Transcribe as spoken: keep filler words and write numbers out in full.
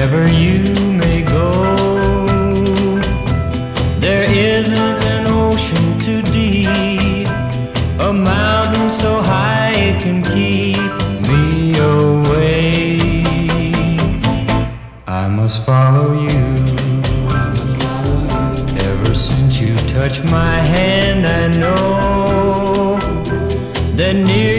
Wherever you may go, there isn't an ocean too deep, a mountain so high it can keep me away. I must follow you. Ever since you touched my hand, I know that near